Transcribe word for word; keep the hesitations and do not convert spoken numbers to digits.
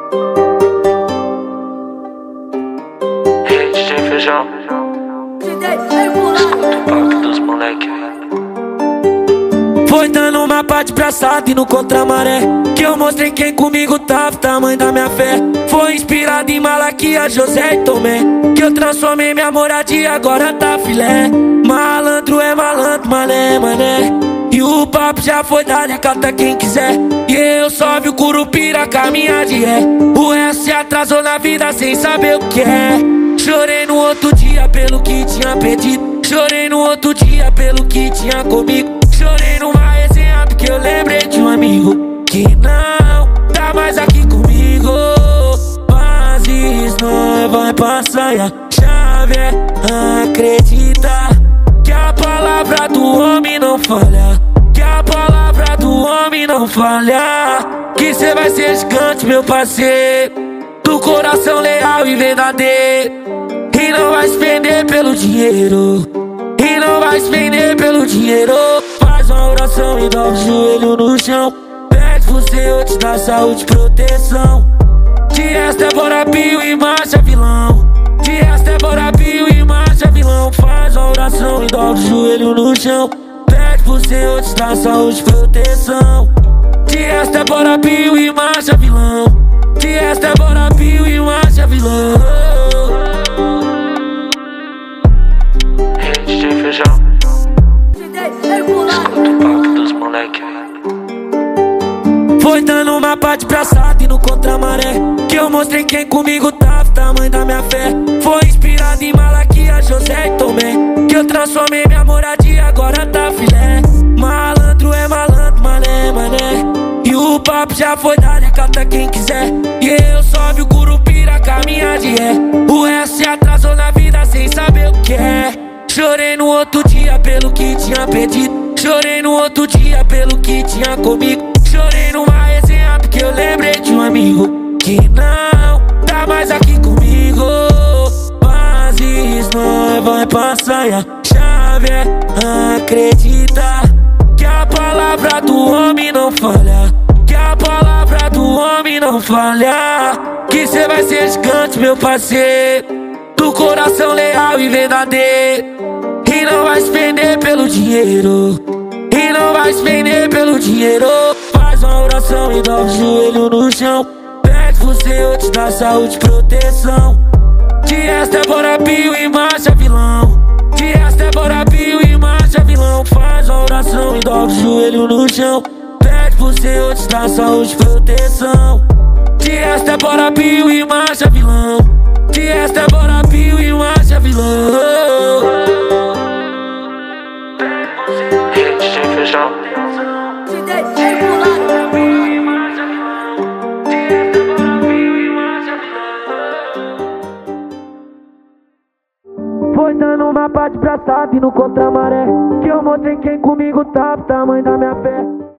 Ei, D J Feijão, escuta o papo dos moleque. Foi dando uma parte pra assado e no contramaré que eu mostrei quem comigo tava, tamanho da minha fé. Foi inspirado em Malaquias, José e Tomé, que eu transformei minha moradia, agora tá filé. Malandro é malandro, mané, mané. E o papo já foi dado, acata quem quiser. E eu só vi o Curupira caminhar de ré. O resto se atrasou na vida sem saber o que é. Chorei no outro dia pelo que tinha perdido. Chorei no outro dia pelo que tinha comigo. Chorei numa resenha porque eu lembrei de um amigo que não tá mais aqui comigo. Mas isso não vai passar e a chave é acreditar que a palavra do homem não falha, que a palavra do homem não falha. Que cê vai ser gigante, meu parceiro, do coração leal e verdadeiro. E não vai se vender pelo dinheiro, e não vai se vender pelo dinheiro. Faz uma oração e dobra o joelho no chão. Pede pro Senhor te dar saúde e proteção. De resto é bora pio e marcha vilão. De resto é bora pio e marcha vilão. Faz uma oração e dobra o joelho no chão. Pede pro Senhor te dar saúde e proteção. De resto é bora pio e marcha vilão. De resto é bora pio e marcha vilão. Ei, D J Feijão, escuta o papo dos moleque. Foi dando uma parte pra assado e no contramaré que eu mostrei quem comigo tava, tamanho da minha fé. Foi inspirado em Malaquias, José e Tomé, que eu transformei minha moradia, agora tá filé. Malandro é malandro, mané, mané. E o papo já foi dado, acata quem quiser. E eu só vi o Curupira caminhar de ré. O resto se atrasou na vida sem saber o que é. Chorei no outro dia pelo que tinha perdido. Chorei no outro dia pelo que tinha comigo. Chorei numa resenha porque eu lembrei de um amigo que não tá mais aqui comigo. Mas isso não vai passar e a chave é acreditar que a palavra do homem não falha, que a palavra do homem não falha. Que cê vai ser gigante, meu parceiro, do coração leal e verdadeiro. E não vai se vender pelo dinheiro, e não vai se vender pelo dinheiro. Faz uma oração e dobra o joelho no chão. Pede pro Senhor te dar saúde e proteção. De resto é bora pio e marcha vilão. De resto é bora pio e marcha vilão. Faz uma oração e dobra o joelho no chão. Pede pro Senhor te dar saúde e proteção. De resto é bora pio e marcha vilão. De resto é bora pio e marcha vilão. Ei, D J Feijão, foi dando uma parte pra assado e no contramaré que eu mostrei quem comigo tava, tamanho da minha fé.